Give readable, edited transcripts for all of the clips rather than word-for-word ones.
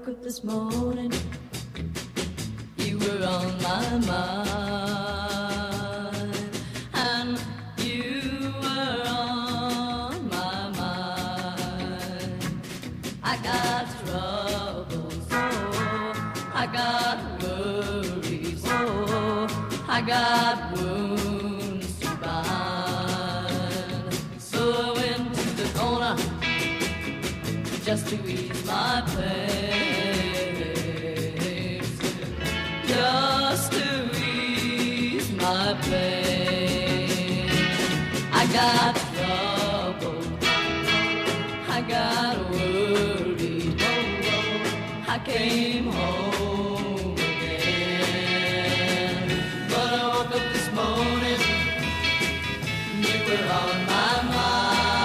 woke up this morning, you were on my mind, and you were on my mind. I got troubles, oh, I got worries, oh, I got wounds to bind. So I went to the corner just to ease my pain, just to ease my pain. I got trouble, I got worried, oh, I came home again. But I woke up this morning, you were on my mind.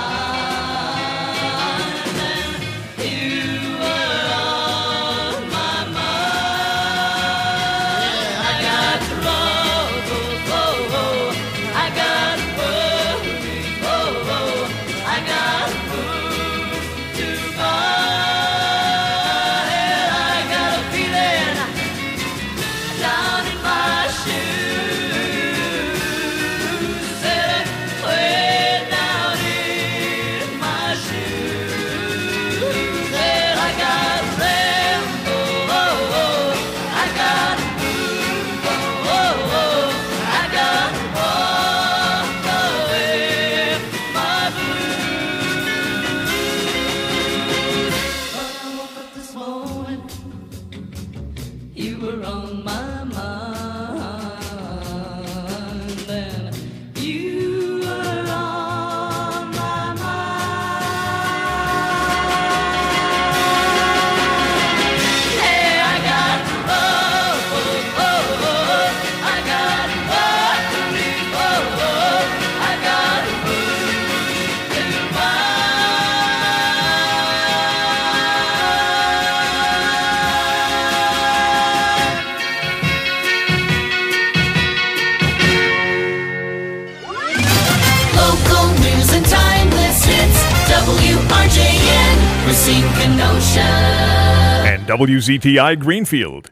And WZTI Greenfield.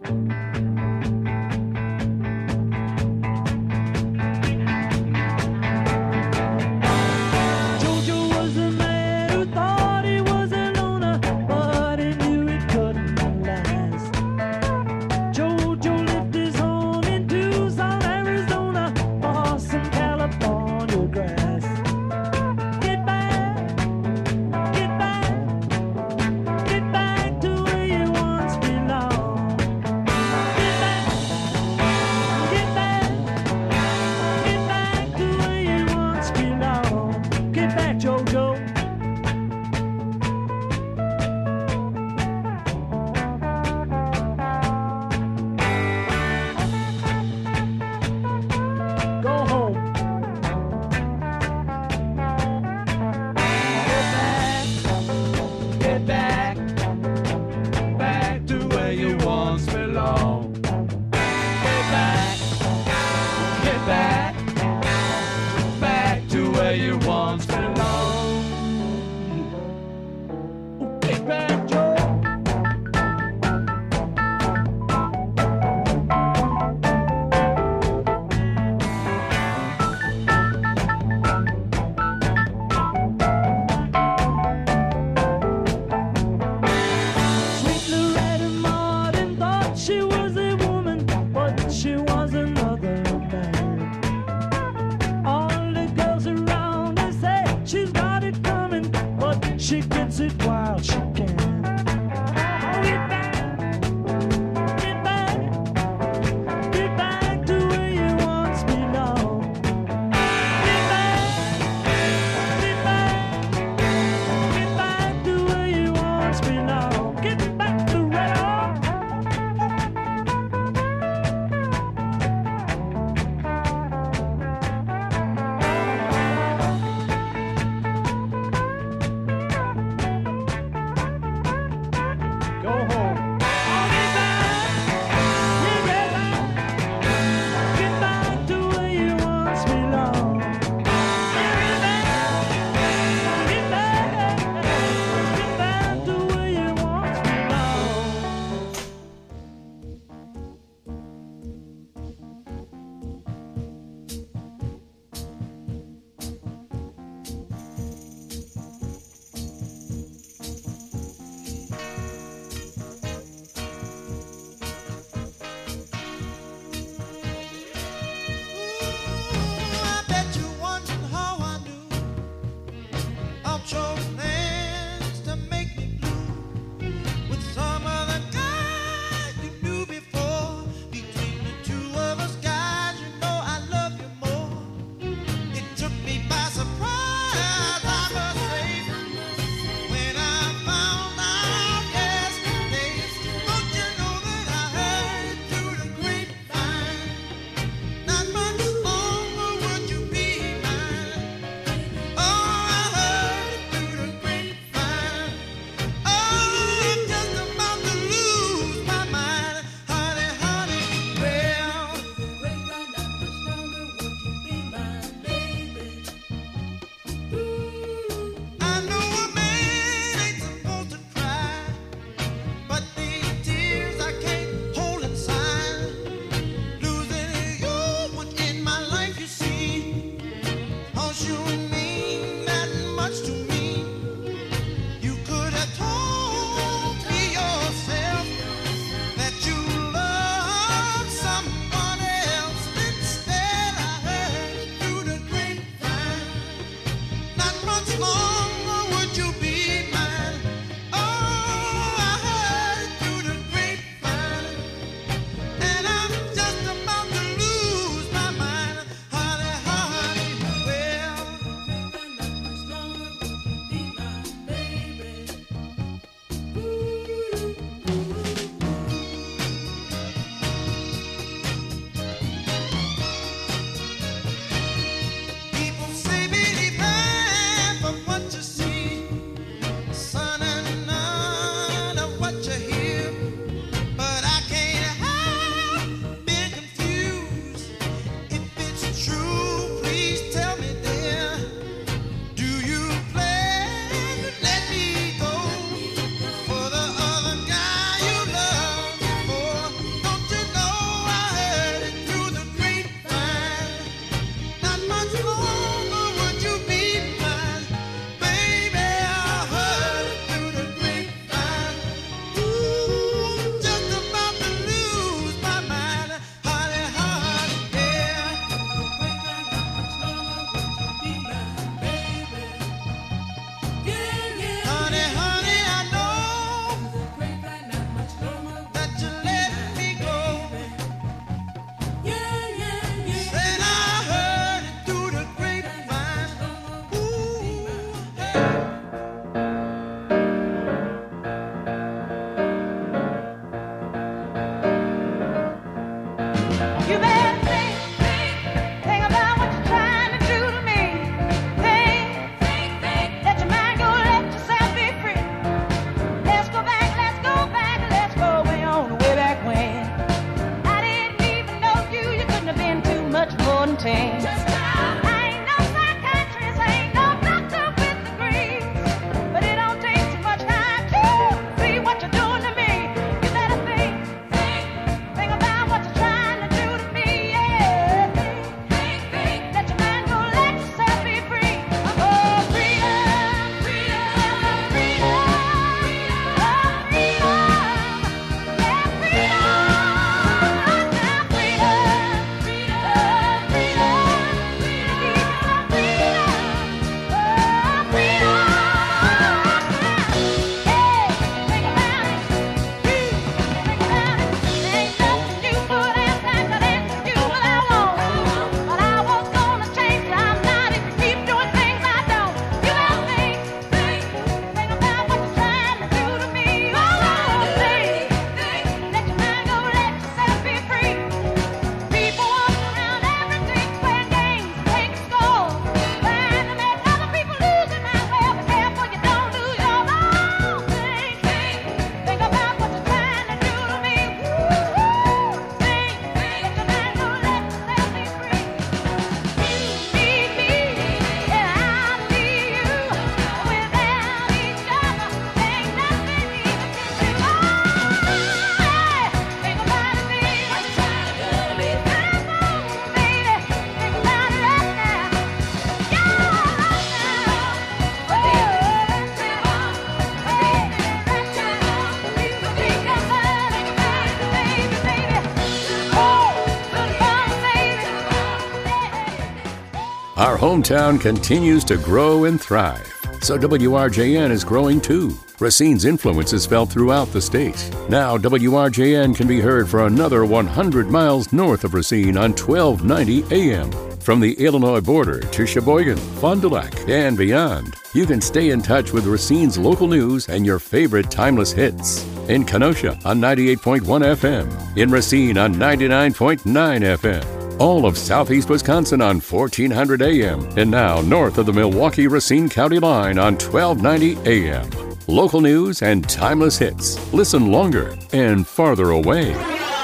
Our hometown continues to grow and thrive, so WRJN is growing too. Racine's influence is felt throughout the state. Now WRJN can be heard for another 100 miles north of Racine on 1290 AM. From the Illinois border to Sheboygan, Fond du Lac, and beyond, you can stay in touch with Racine's local news and your favorite timeless hits. In Kenosha on 98.1 FM, in Racine on 99.9 FM. All of southeast Wisconsin on 1400 AM, and now north of the Milwaukee-Racine County line on 1290 AM. Local news and timeless hits. Listen longer and farther away.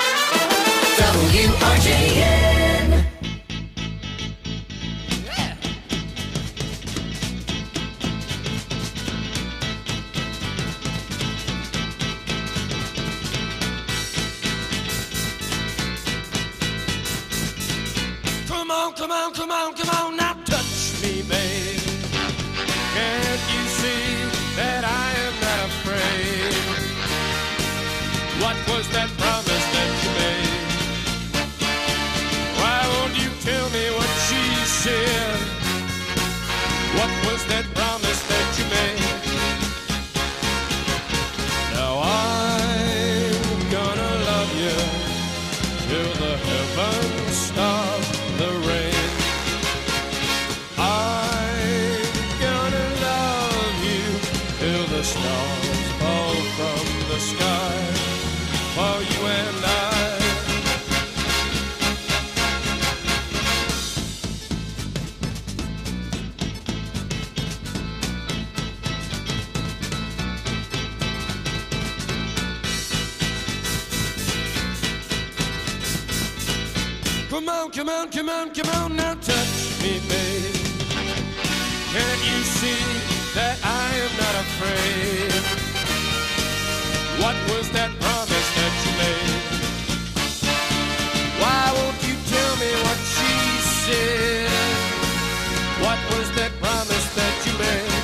WRJN. Come on, now touch me, babe. Can't you see that I am not afraid? What was that promise that you made? Why won't you tell me what she said? What was that promise that you made? the stars fall from the sky for you and I. Come on, come on, come on, come on, now touch me, babe. Can't you see that I am not afraid? What was that promise that you made? Why won't you tell me what she said? What was that promise that you made?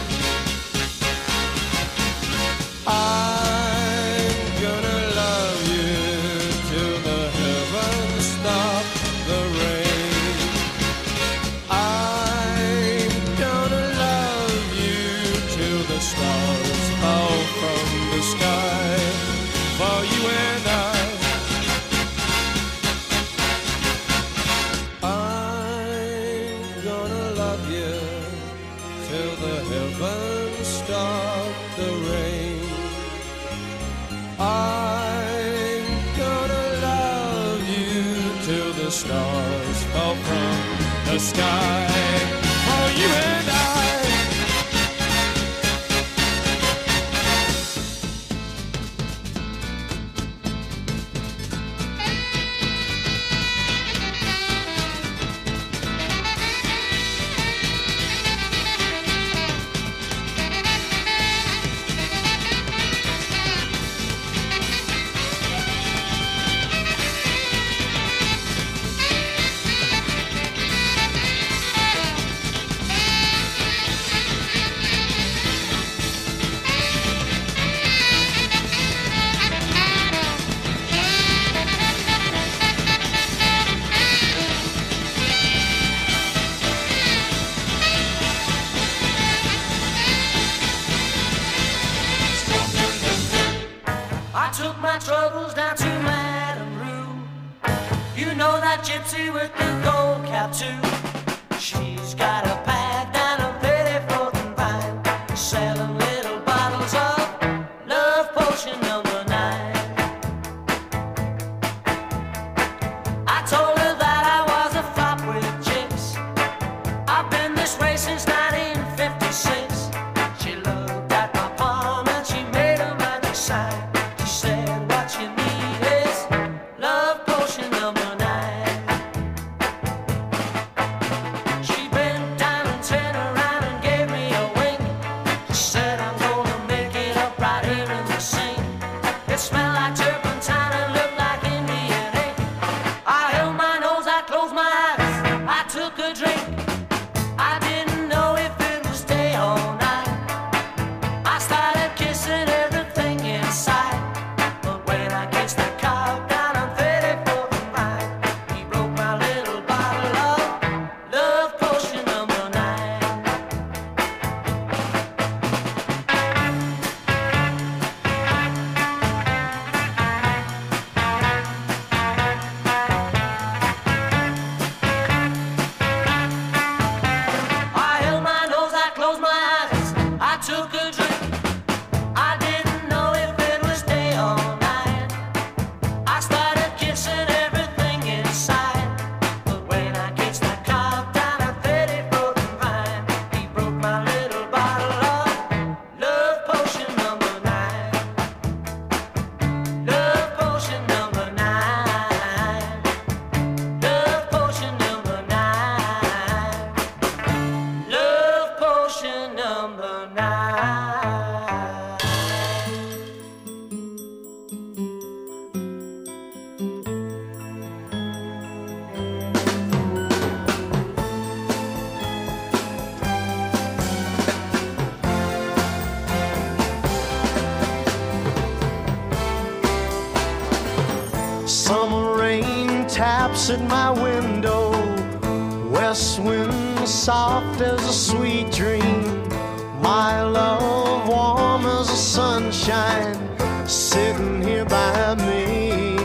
I'm gonna love you till the heavens stop the rain. I'm gonna love you till the stars fall from the sky for you and I. I'm gonna love you till the heavens stop the rain. I'm gonna love you till the stars fall from the sky for you and I. I took my troubles down to Madame Rue. You know that gypsy with the gold cap too. She's got a pad down on 34th and Vine, selling little bottles of love potion number 9. I told her that I was a flop with chicks. I've been this way since 1956. She looked at my palm and she made a magic sign. She said, what you need is love potion number 9. She bent down and turned around and gave me a wink. She said, I'm gonna make it up right here in the sink. It smelled like turpentine and looked like Indian ink. I held my nose, I closed my eyes, I took a drink. I didn't know if it was day or night. I started kissing everything inside. But when I kissed the cow down on 34th and Vine, he broke my little bottle of love potion number 9. I held my nose, I closed my eyes, I took a drink. I didn't know if it was day or night. I started kissing everything inside. But when I kissed the cow down at 34th and Vine, he broke my little bottle of love potion number 9. Love potion number 9. Love potion number 9. Love potion number 9. Summer rain taps at my window, west wind soft as a sweet dream. My love warm as the sunshine, sitting here by me.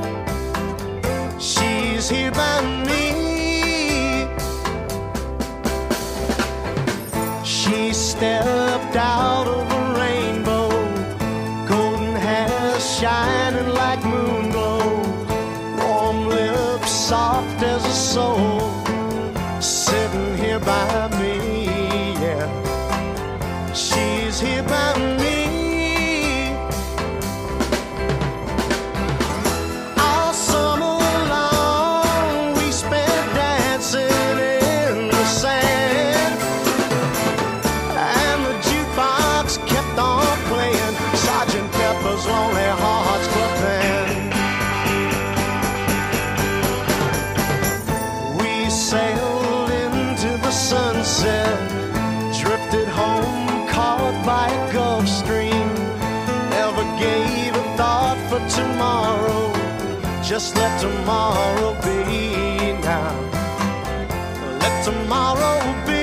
She's here by me. She stepped out of the rain Just let tomorrow be now. Let tomorrow be.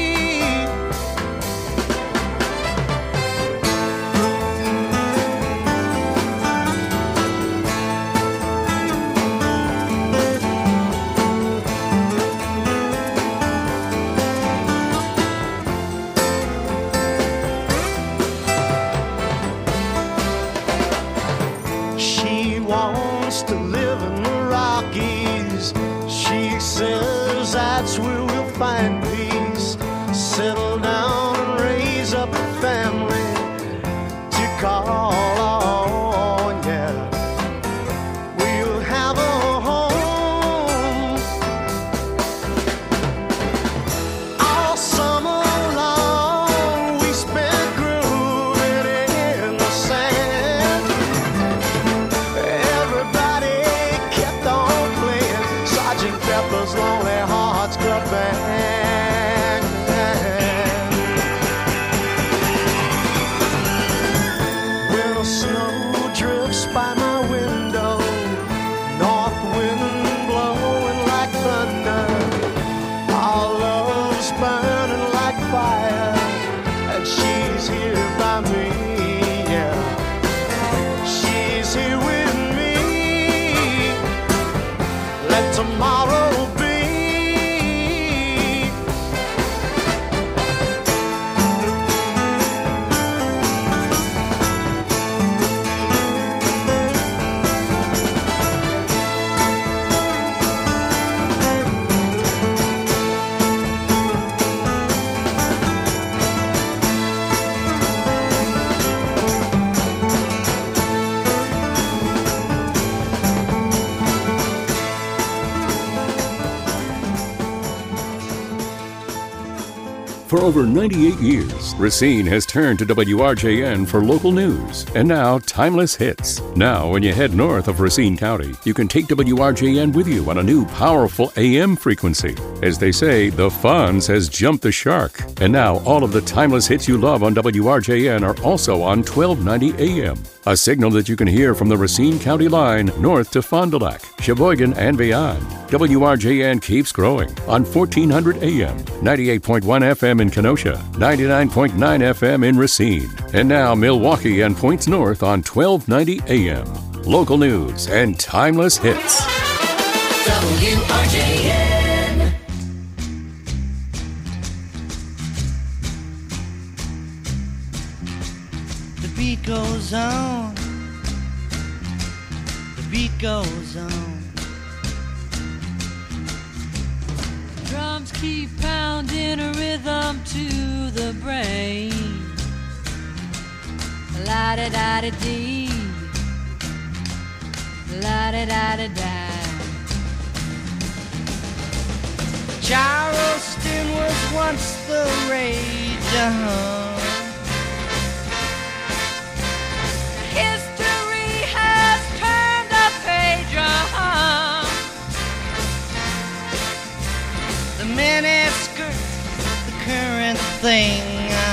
She wants to live in the Rockies. She says that's where we'll find peace. Settle down and raise up a family to call on, yeah. We'll have a home all summer long. We spent grooving in the sand. Everybody kept on playing Sgt. Pepper's Lonely Hearts Club Band. When the snow drifts by my window, north wind blowing like thunder, our love's burning like fire, and she's here by me, yeah. She's here with me. Let tomorrow be. For over 98 years, Racine has turned to WRJN for local news and now timeless hits. Now, when you head north of Racine County, you can take WRJN with you on a new powerful AM frequency. As they say, the Fonz has jumped the shark. And now, all of the timeless hits you love on WRJN are also on 1290 AM. A signal that you can hear from the Racine County line north to Fond du Lac, Sheboygan, and beyond. WRJN keeps growing on 1400 AM, 98.1 FM in Kenosha, 99.9 FM in Racine, and now Milwaukee and points north on 1290 AM. Local news and timeless hits. WRJN. The beat goes on. The beat goes on. Drums keep pounding a rhythm to the brain. La-da-da-da-dee. La-da-da-da-da. Charleston was once the rage, History has turned a page, The miniskirt, the current thing,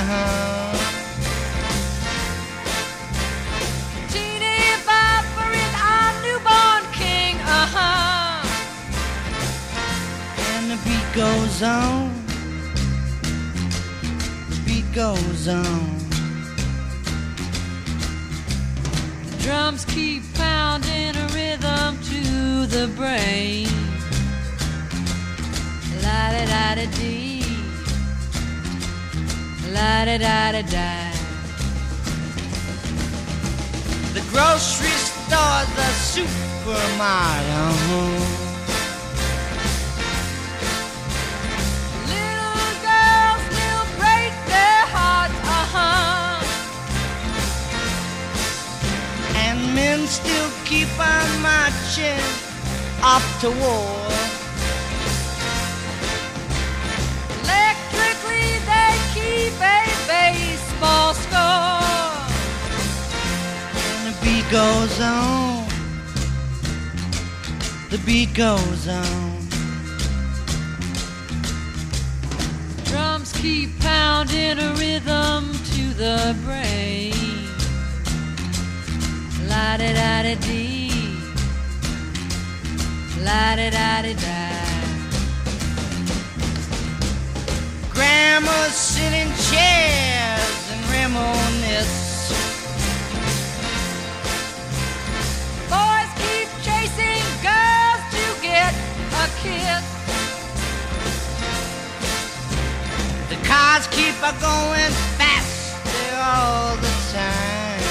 Teeny Bopper is our newborn king, And the beat goes on. The beat goes on. Drums keep pounding a rhythm to the brain. La-da-da-da-dee. La-da-da-da-da. The grocery store, the supermarket, Little girls will break their hearts, and men still keep on marching off to war. Electrically they keep a baseball score. And the beat goes on. The beat goes on. Drums keep pounding a rhythm to the brain. La-da-da-da-dee. La-di-da-di-da. Grandmas sit in chairs and reminisce. Boys keep chasing girls to get a kiss. The cars keep a-going faster all the time.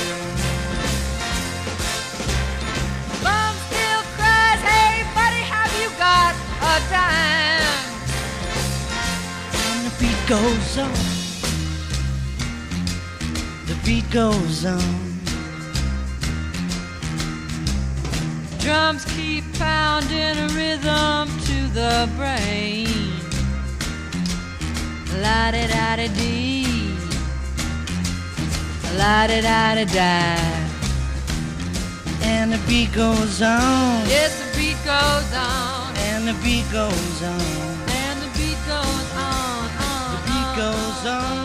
Mom still cries, hey buddy, have you got a dime? And the beat goes on. The beat goes on. Drums keep pounding a rhythm to the brain. La-di-da-di-dee, la-di-da-di-da. And the beat goes on. Yes, the beat goes on, And the beat goes on. and the beat goes on, The beat goes on.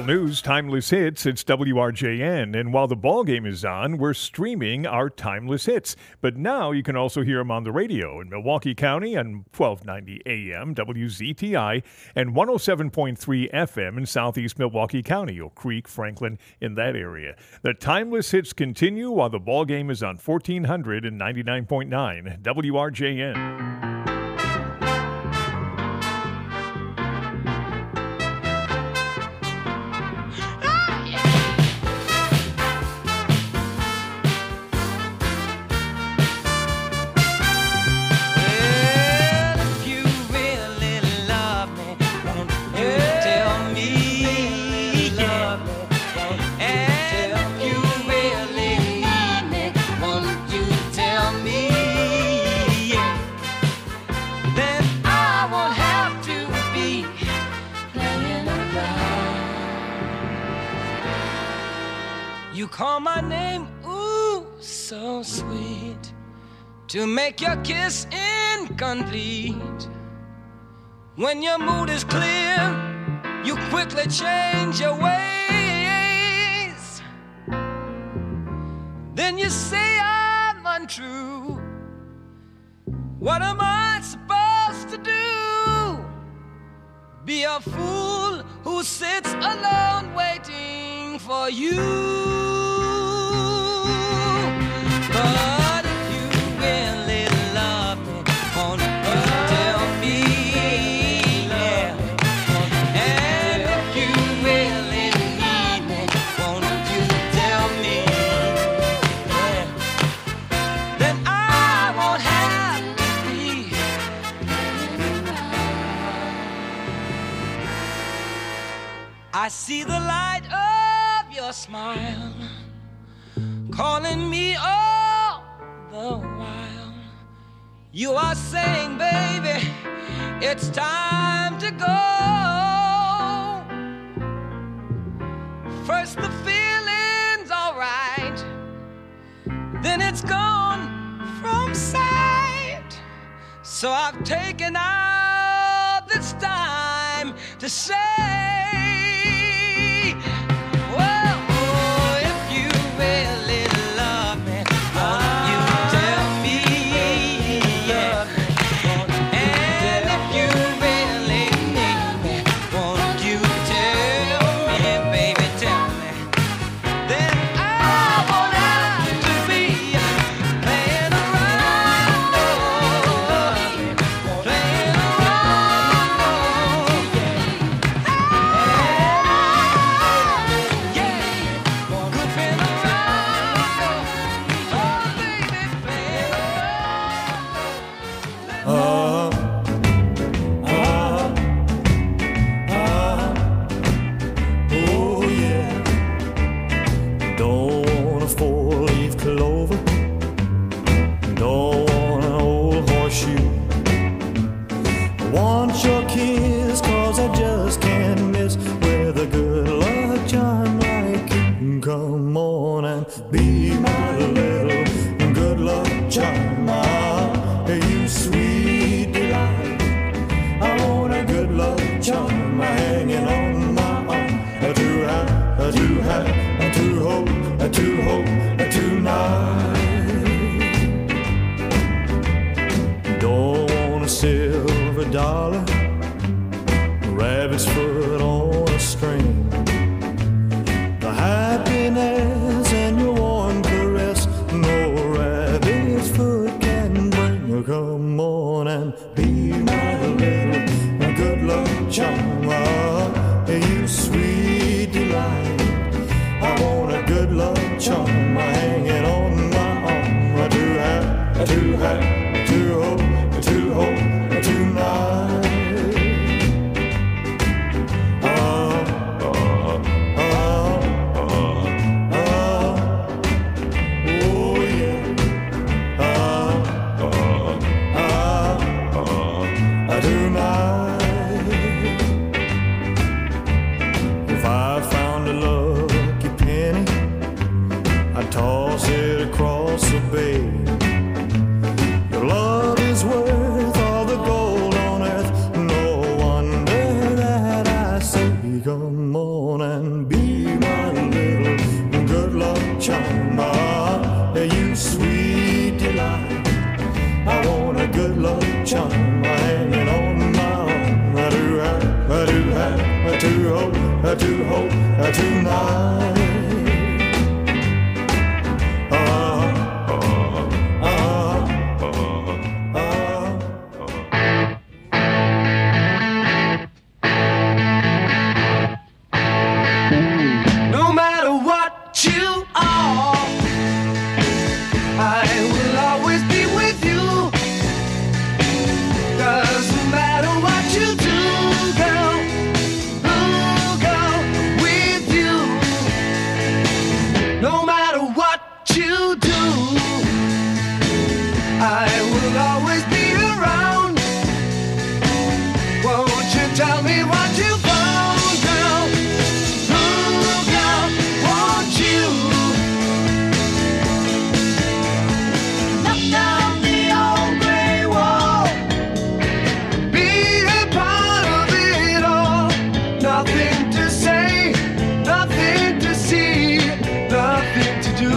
Local news, timeless hits, it's WRJN. And while the ball game is on, we're streaming our timeless hits. But now you can also hear them on the radio in Milwaukee County on 1290 AM, WZTI, and 107.3 FM in southeast Milwaukee County, Oak Creek, Franklin, in that area. The timeless hits continue while the ball game is on 1499.9 WRJN. You call my name, ooh, so sweet, to make your kiss incomplete. When your mood is clear, you quickly change your ways. Then you say I'm untrue. What am I supposed to do? Be a fool who sits alone waiting for you. But if you really love me, won't you tell me? Yeah. And if you really need me, won't you tell me? Yeah. Then I won't have to be I see the light of your smile calling me all the while. You are saying, baby, it's time to go. First the feeling's all right, then it's gone from sight. So I've taken out this time to say, come on and tonight. No matter what you are, I will always be with you. Doesn't matter what you do, girl, ooh, girl, with you. No matter what you do, I will always be around. Won't you tell me what you found, girl? Ooh, girl, won't you? Knock down the old gray wall. Be a part of it all. Nothing to say, nothing to see, nothing to do.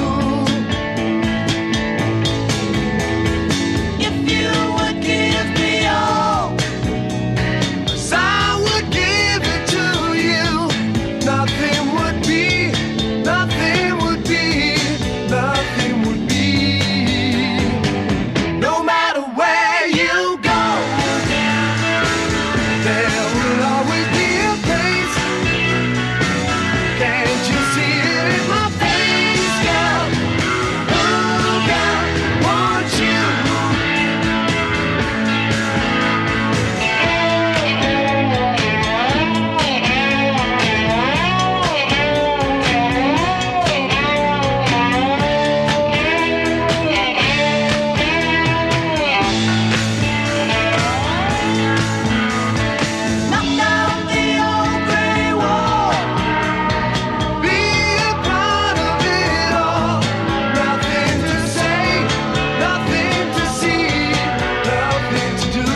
If you would give me all, 'cause I would give it to you. Nothing would be, nothing would be, nothing would be. No matter where you go, there will always be a place. Can't you see it in my face, girl? Ooh, girl, want you? Knock down the old gray wall. Be a part of it all. Nothing to say, nothing to see, nothing to do.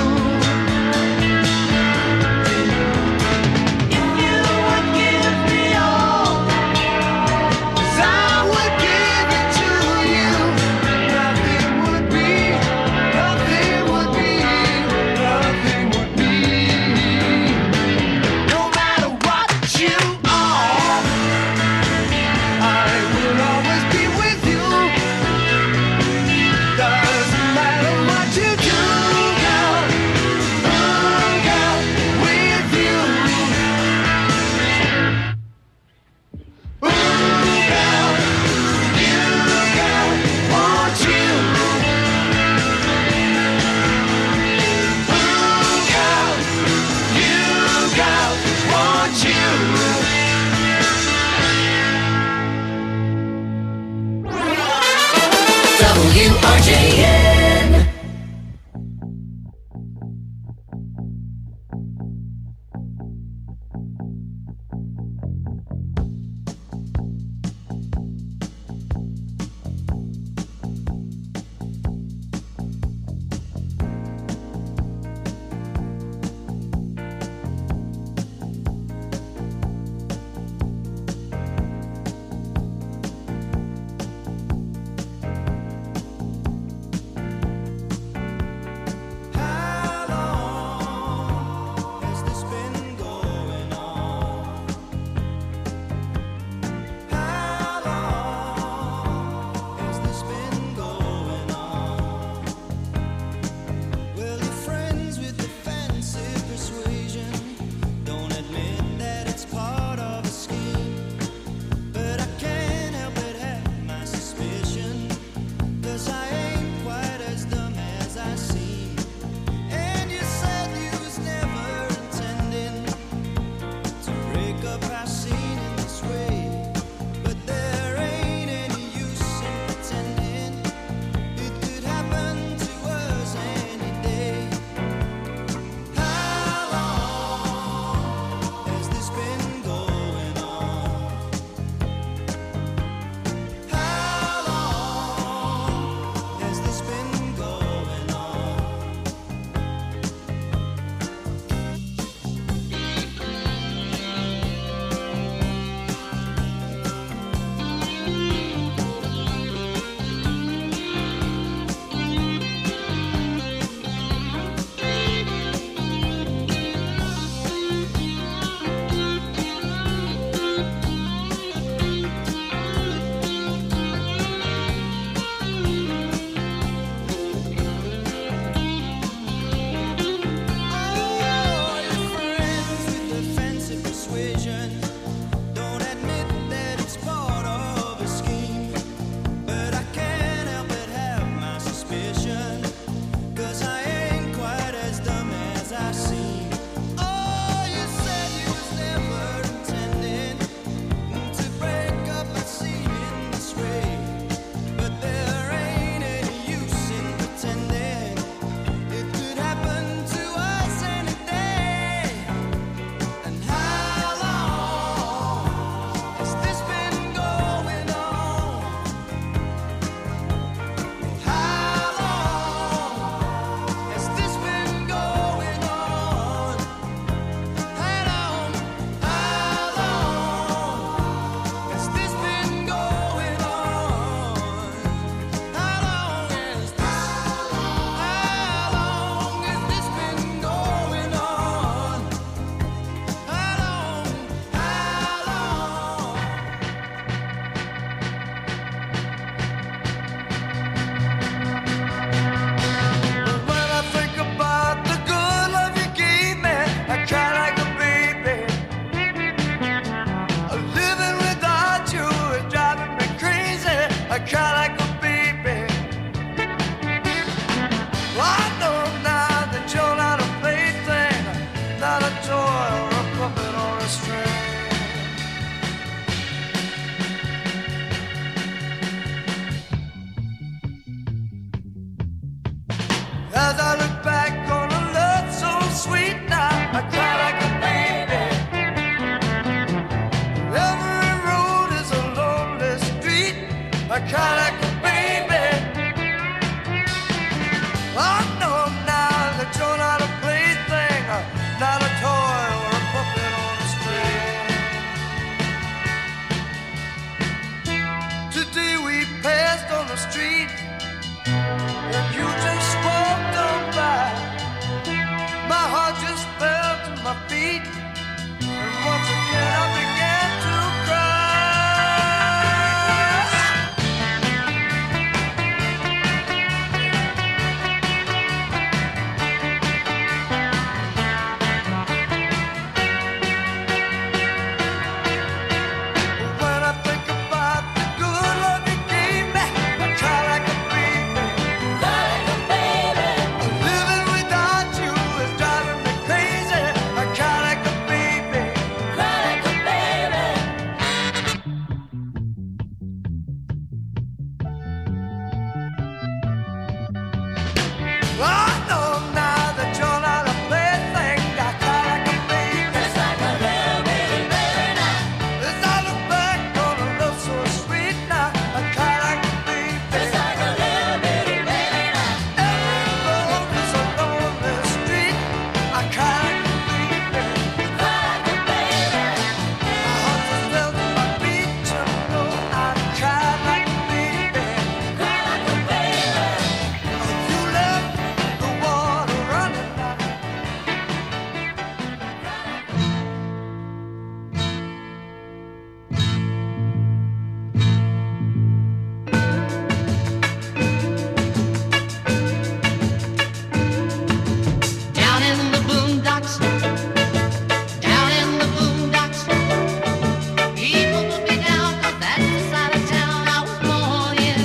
If you would give me all, 'cause I would give it to you. Nothing would be, nothing would be, nothing would be. No matter what you are, I will always be with you. Doesn't matter what you do, girl. Ooh, girl, with you. Ooh, girl, you, girl, want you. Ooh, girl, you, girl, want you. WRJN. calico baby. I know now that you're not a plaything, not a toy or a puppet on a string. Today we passed on the street and you just walked on by. My heart just fell to my feet, and once again I began to cry. When I think about the good love you gave me, I cry like a baby. Living without you is driving me crazy. I cry like a baby. I know now that you're not a plaything. I cry like a baby. As I look back on a love so sweet now, I cry like a baby. Every road is a lonely street. I cry like a baby. My heart just fell to my feet. You know I cry like a baby. You left the water running now. Down in the boondocks, down in the boondocks, people put me down 'cause that's the side of town I was born in.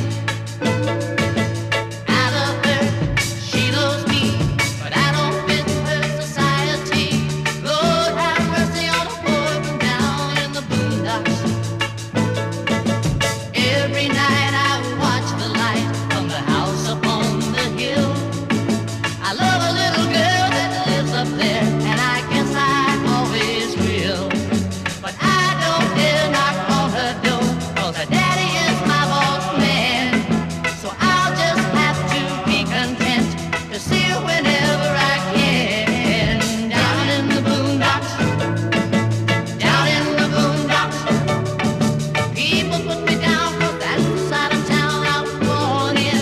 I love her, she loves me, but I don't fit her society. Lord have mercy on a boy from down in the boondocks. Every night I watch the light from the house upon the hill. I love a little girl that lives up there, and I guess I always will. But I don't dare knock on her door, 'cause her daddy is my boss man. So I'll just have to be content to see her whenever I can. Down in the boondocks, down in the boondocks, people put me down 'cause that's the side of town I was born in.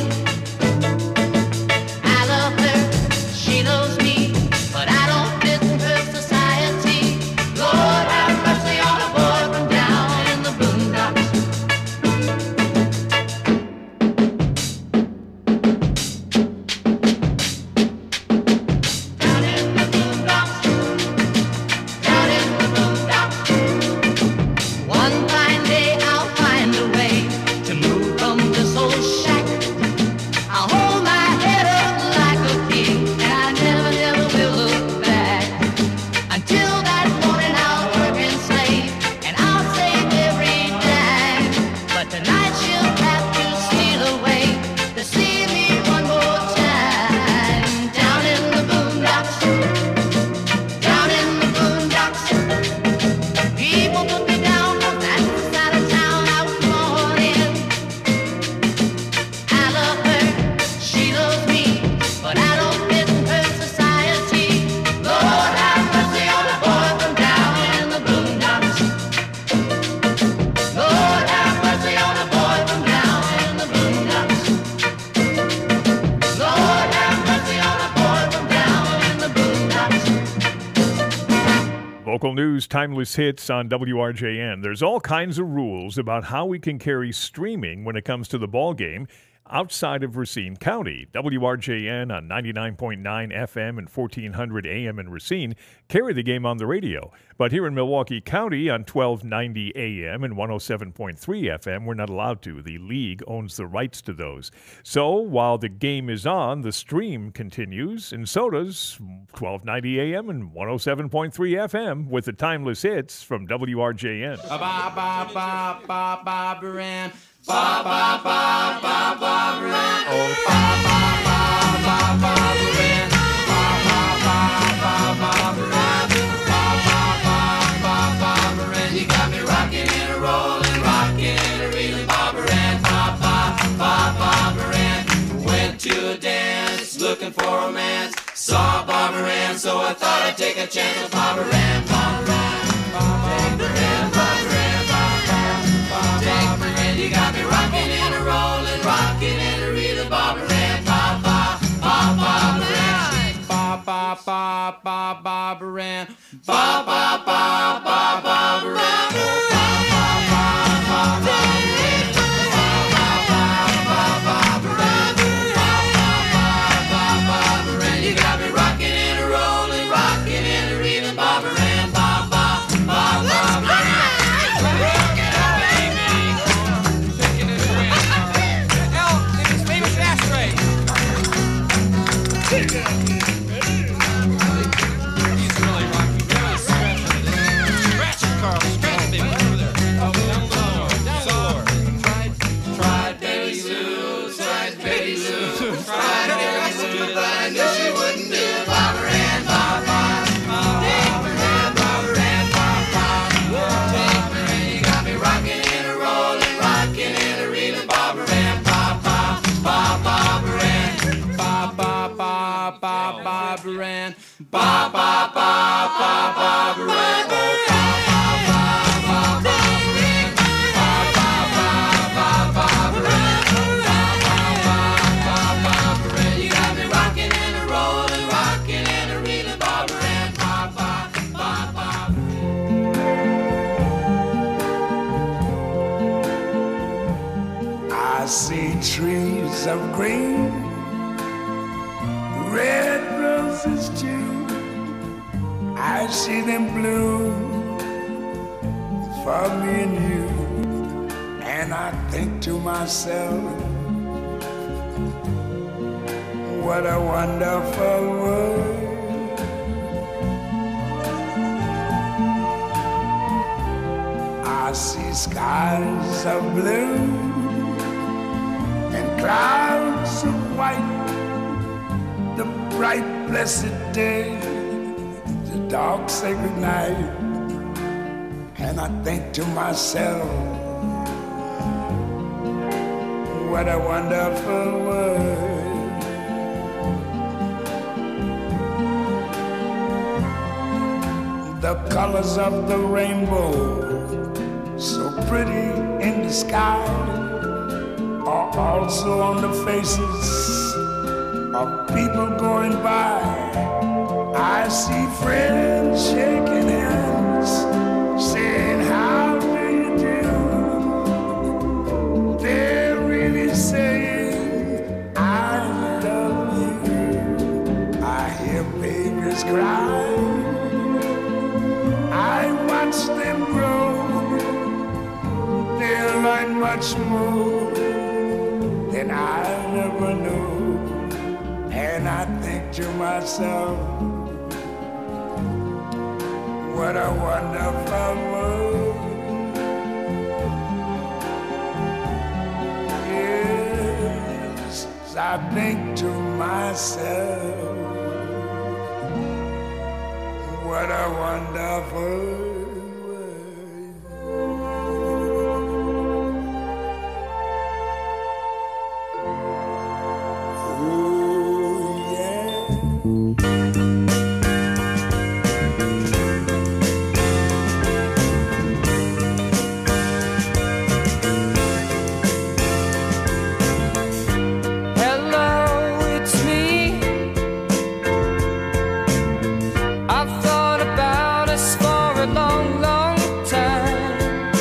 I love her, she loves me, but I don't fit her society. Lord have mercy on a boy from down in the boondocks. Down in the boondocks, down in the boondocks. One fine day I'll find a way to move from this old shack. I'll hold my head up like a king, and I never, never will look back. Until that morning I'll work and slave, and I'll save every dime. But tonight she'll have to steal away to see me one more time. Down in the boondocks, down in the boondocks, people put me down 'cause that's the side of town I was born in. I love her, she loves me, but I don't fit her society. Lord have mercy on a boy from down in the boondocks. Lord have mercy on a boy from down in the boondocks. Lord have mercy on a boy from down in the boondocks. Local news, timeless hits on WRJN. There's all kinds of rules about how we can carry streaming when it comes to the ball game outside of Racine County. WRJN on 99.9 FM and 1400 AM in Racine carry the game on the radio. But here in Milwaukee County on 1290 AM and 107.3 FM, we're not allowed to. The league owns the rights to those. So while the game is on, the stream continues, and so does 1290 AM and 107.3 FM with the timeless hits from WRJN. Barbara Ba ba ba ba Barbara. Oh ba ba ba ba Barbara. Ba ba ba ba Barbara. Ba ba ba ba Barbara. You got me rocking and a rolling, rocking and a reeling, Barbara. Ba ba looking for romance. Saw Barbara Ann, so I thought I'd take a chance with Barbara Ann. Barbara Ann, Barbara Ann, Barbara Ann, Barbara Ann. You got me rocking and a rolling, rocking and a reeling. Barbara Ann, Barbara Ann. Barbara Ann, Barbara Ann. You got me rocking and a rolling, rocking and a reeling. Barbara Ann, Barbara Ann. Rock it up, baby. Taking it away. Al, in his famous ashtray. He's really rocking. Really stretching it. Stretch it, Carl. Stretch, baby. Over there. Down low. Down lower. Tried Betty Lou, tried Betty Lou, tried Betty Lou, but I knew she wouldn't do it. Barbara Ann, Barbara Ann, Barbara Ann, Barbara Ann. You got me rocking and a rolling, rocking and a reeling. Barbara Ann, Barbara Ann, Barbara Ann. Barbara Ann. You got me rocking and a rolling, rocking and a reeling. Barbara Ann, Barbara. I see trees of green, red roses too. I see them bloom for me and you. And I think to myself, what a wonderful world. I see skies of blue and clouds of white, the bright blessed day, the dark sacred night. And I think to myself, what a wonderful world. The colors of the rainbow, so pretty in the sky, are also on the faces of people going by. I see friends shaking hands, saying, how do you do? They're really saying, I love you. I hear babies cry, I watch them grow. They'll learn much more than I never knew. And I think to myself, what a wonderful world. Yes, I think to myself, what a wonderful world. Oh, yeah. Hello, it's me. I've thought about us for a long, long time.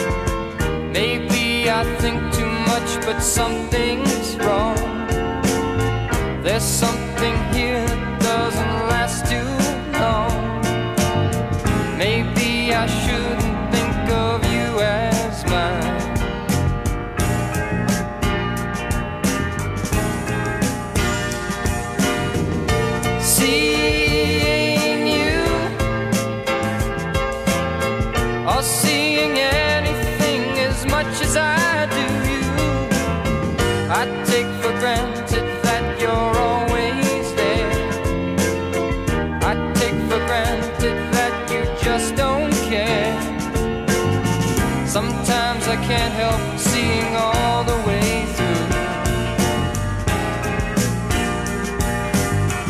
Maybe I think too much, but something's wrong. There's something here that doesn't last too long. Maybe I shouldn't think of you as mine. Seeing you, or seeing anything as much as I do you, I take for granted that you're always there. I take for granted that you just don't care. Sometimes I can't help seeing all the way through.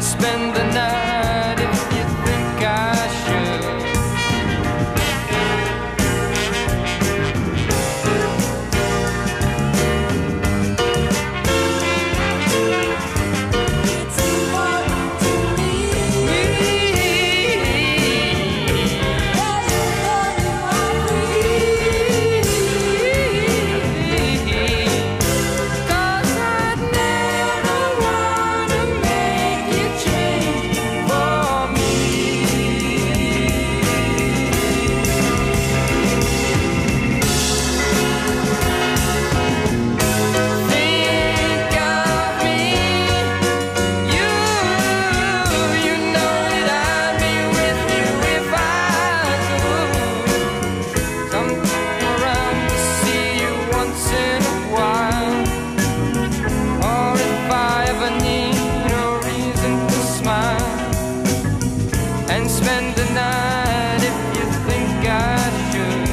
spend the night if you think I should. It's important to me. As you know you are free. 'Cause I'd never wanna make you change for me. Think of me, you know that I'd be with you if I could. Come around to see you once in a while, or if I ever need a reason to smile, and spend the night if you think I should.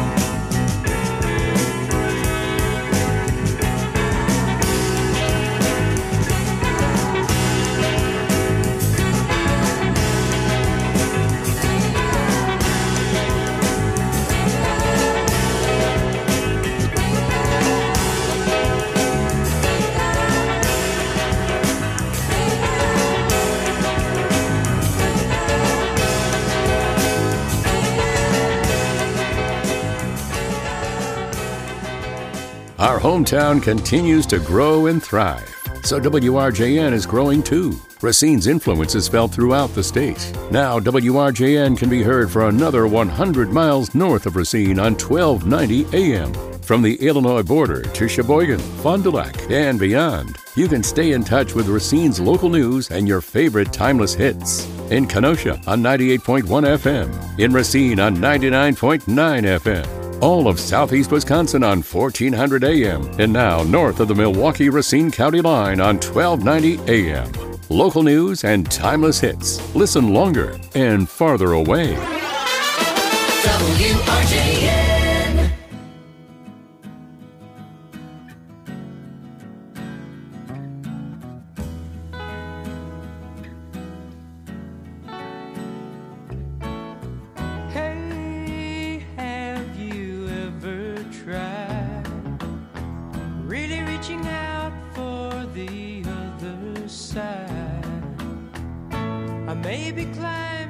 Our hometown continues to grow and thrive, so WRJN is growing too. Racine's influence is felt throughout the state. Now WRJN can be heard for another 100 miles north of Racine on 1290 AM. From the Illinois border to Sheboygan, Fond du Lac, and beyond, you can stay in touch with Racine's local news and your favorite timeless hits. In Kenosha on 98.1 FM, in Racine on 99.9 FM. All of southeast Wisconsin on 1400 AM, and now north of the Milwaukee-Racine County line on 1290 AM. Local news and timeless hits. Listen longer and farther away. WRJN. Hey, have you ever tried really reaching out for the other side? I may be climbing